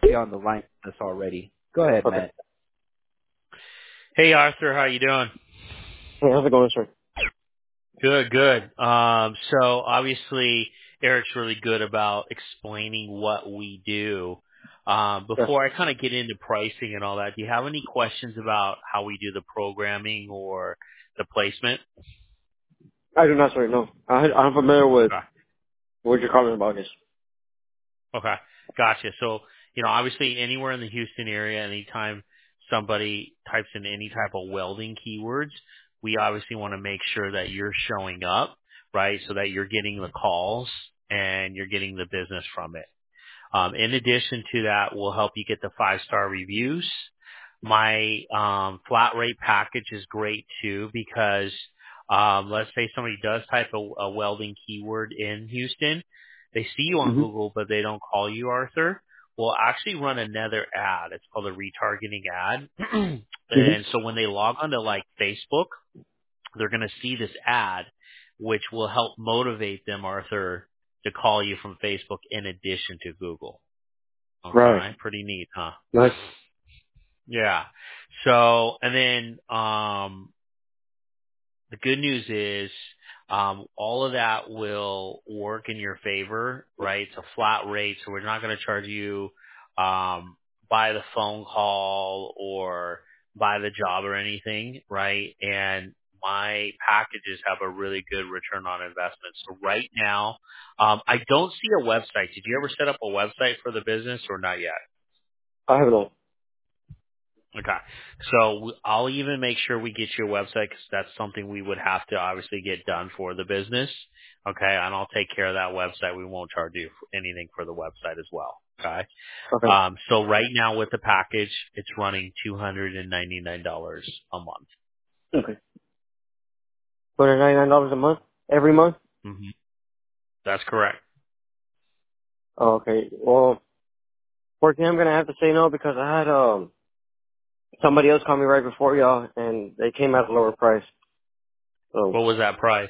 be on the line with us already. Go ahead, Okay. Matt. Hey Arthur, how you doing? Hey, how's it going, sir? Good, good. So obviously Eric's really good about explaining what we do. Yes. Before I kind of get into pricing and all that, do you have any questions about how we do the programming or the placement? I do not, sir. No. I'm familiar with Okay. what you're calling about. This. Okay. Gotcha. So, obviously anywhere in the Houston area, anytime somebody types in any type of welding keywords, we obviously want to make sure that you're showing up, right? So that you're getting the calls and you're getting the business from it. In addition to that, we'll help you get the 5-star reviews. My flat rate package is great too because let's say somebody does type a welding keyword in Houston, they see you on Mm-hmm. Google, but they don't call you Arthur. We'll actually run another ad. It's called a retargeting ad. And Mm-hmm. so when they log onto like Facebook, they're going to see this ad, which will help motivate them, Arthur, to call you from Facebook in addition to Google. Right. Okay, pretty neat, huh? Nice. Yeah. So, and then the good news is all of that will work in your favor, right? It's a flat rate, so we're not going to charge you by the phone call or by the job or anything, right? And my packages have a really good return on investment. So right now, I don't see a website. Did you ever set up a website for the business or not yet? I have no. Okay. So I'll even make sure we get you a website because that's something we would have to obviously get done for the business. Okay. And I'll take care of that website. We won't charge you anything for the website as well. Okay. Okay. So right now with the package, it's running $299 a month. Okay. $299 a month? Every month? hmm That's correct. Oh, okay. Well, fortunately, I'm gonna have to say no because I had somebody else call me right before y'all, and they came at a lower price. So What was that price?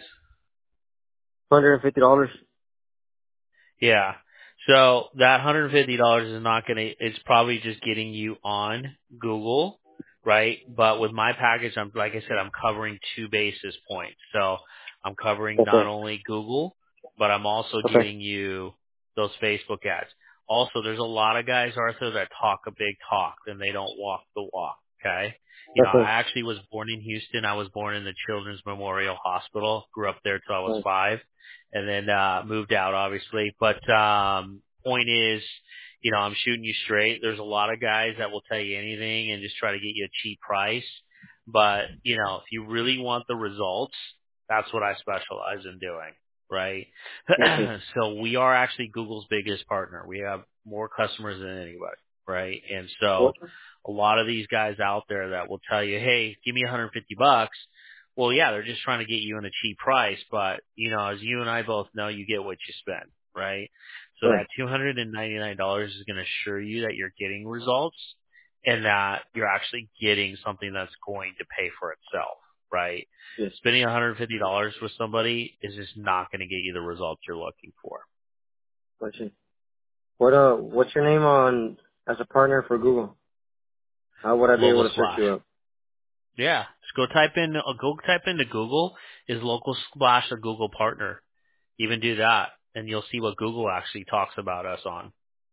$250. Yeah. So that $150 is not going to, it's probably just getting you on Google, right? But with my package, like I said, I'm covering 2 basis points. So I'm covering not Okay. only Google, but I'm also Okay. getting you those Facebook ads. Also, there's a lot of guys, Arthur, that talk a big talk and they don't walk the walk. Okay. I Okay. actually was born in Houston. I was born in the Children's Memorial Hospital, grew up there till I was Nice. 5 and then moved out obviously. But point is, I'm shooting you straight. There's a lot of guys that will tell you anything and just try to get you a cheap price. But, if you really want the results, that's what I specialize in doing, right? Okay. So we are actually Google's biggest partner. We have more customers than anybody, right? And so What? a lot of these guys out there that will tell you, "Hey, give me $150." Well, yeah, they're just trying to get you in a cheap price, but as you and I both know, you get what you spend, right? So Right. that $299 is going to assure you that you're getting results and that you're actually getting something that's going to pay for itself, right? Yes. Spending $150 with somebody is just not going to get you the results you're looking for. Let's see. What's your name on as a partner for Google? How would I be able Local to search Splash. you up? Yeah, just go type into Google, is Local Splash a Google partner? Even do that, and you'll see what Google actually talks about us on.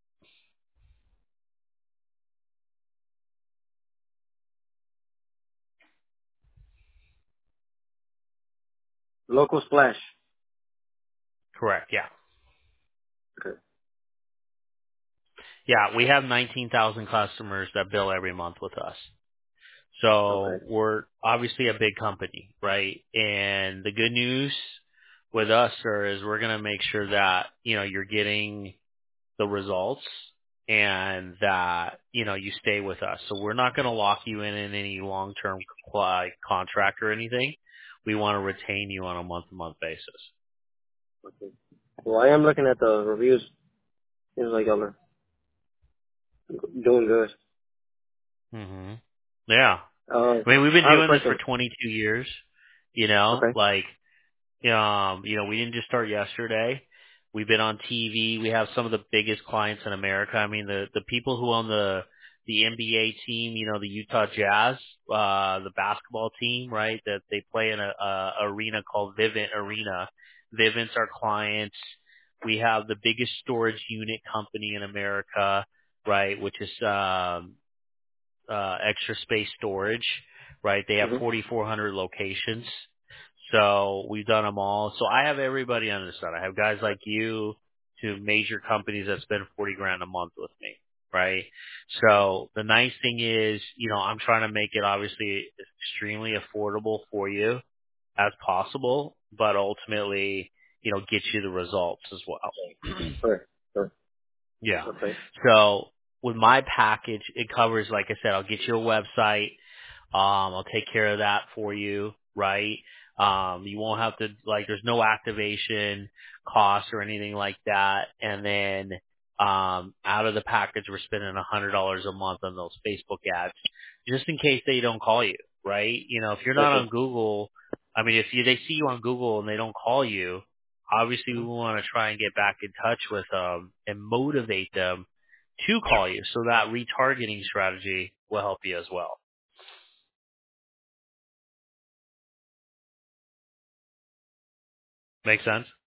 Local Splash. Correct. Yeah. Okay. Yeah, we have 19,000 customers that bill every month with us. So Okay. we're obviously a big company, right? And the good news with us, sir, is we're going to make sure that, you're getting the results and that, you stay with us. So we're not going to lock you in any long-term contract or anything. We want to retain you on a month-to-month basis. Well, I am looking at the reviews. Seems like y'all are doing good. hmm Yeah. I mean, we've been I have a doing this for question. 22 years, Okay. like, we didn't just start yesterday. We've been on TV. We have some of the biggest clients in America. I mean, the people who own the NBA team, you know, the Utah Jazz, the basketball team, right? That they play in a arena called Vivint Arena. Vivint's our clients. We have the biggest storage unit company in America, right? Which is Extra Space Storage, right? They have Mhm. 4,400 locations. So we've done them all. So I have everybody on the side. I have guys like you to major companies that spend 40 grand a month with me, right? So the nice thing is, you know, I'm trying to make it obviously extremely affordable for you as possible, but ultimately, you know, get you the results as well. Sure. Sure. Yeah. Okay. So with my package, it covers, like I said, I'll get you a website. I'll take care of that for you, right? You won't have to, like, there's no activation costs or anything like that. And then, out of the package, we're spending $100 a month on those Facebook ads, just in case they don't call you, right? You know, if you're not Okay. on Google, I mean, if they see you on Google and they don't call you, obviously we Mhm. want to try and get back in touch with them and motivate them to call you. So that retargeting strategy will help you as well. Make sense?